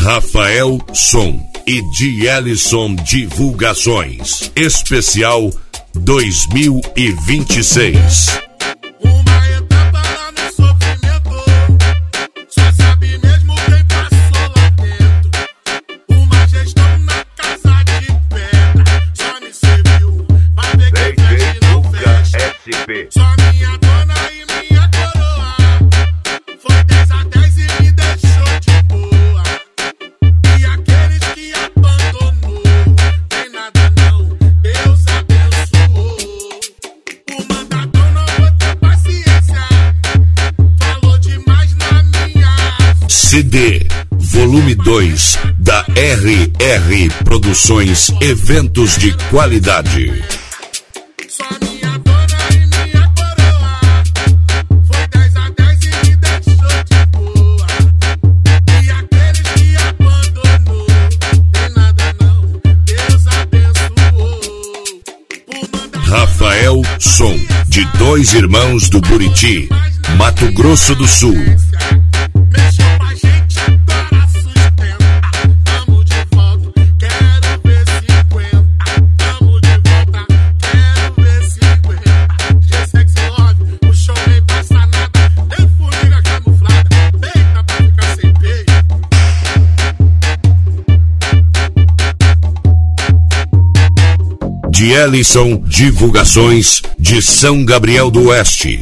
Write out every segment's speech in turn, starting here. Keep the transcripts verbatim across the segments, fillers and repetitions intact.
Rafael Som e Dielison Divulgações. Especial dois mil e vinte e seis. Uma etapa lá no sofrimento, só sabe mesmo quem passou lá dentro. Uma gestão na casa de pedra, só me serviu pra ver quem fecha e não fecha. Só minha dona e minha coroa, foi dez a dez e me deixou de boa. E aqueles que abandonou, tem nada não, Deus abençoou. O mandador não vou ter paciência, falou demais na minha C D Volume dois da R R Produções, eventos de qualidade. Só minha dona e minha coroa, foi dez a dez e me deixou de boa. E aqueles que abandonou, tem nada não, Deus abençoou. O mandador Rafael Som, de Dois Irmãos do Buriti, Mato Grosso do Sul. mexeu com a gente, agora sustenta. Tamo de volta, quero ver se aguenta. Tamo de volta, quero ver se aguenta. G-Sexy Love, o show nem passa nada. Tem formiga camuflada, feita pra ficar sem peito. Dielison Divulgações, de São Gabriel do Oeste.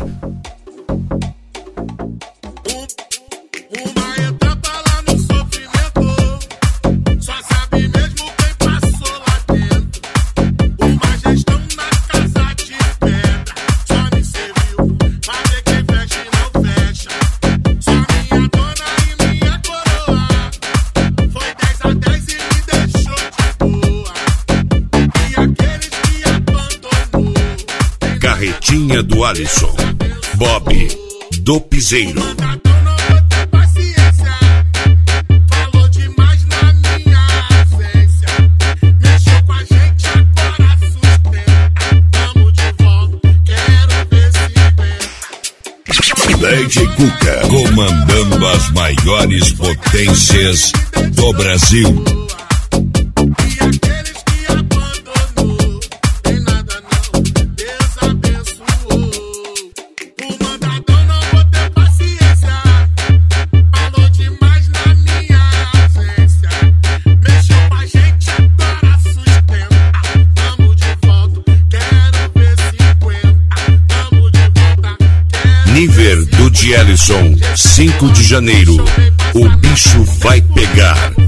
Uma etapa lá no sofrimento, só sabe mesmo quem passou lá dentro. Uma gestão na casa de pedra, só me serviu pra ver quem fecha e não fecha. Só minha dona e minha coroa, foi dez a dez e me deixou de boa. E aqueles que abandonou, Carretinha do Alisson, Bob do Piseiro. mandador não vou ter paciência, falou demais na minha ausência. Mexeu com a gente, agora sustenta. Tamo de volta, quero ver se aguenta. D J Cuca, comandando as maiores potências do Brasil. E aqueles que abandonou, tem nada não, Deus abençoou. O mandador não vou ter paciência, falou demais na minha ausência. Mexeu com a gente, agora sustenta. Tamo de volta, quero ver se aguenta. Tamo de volta, quero Níver do Dielison, cinco de janeiro. O bicho vai pegar.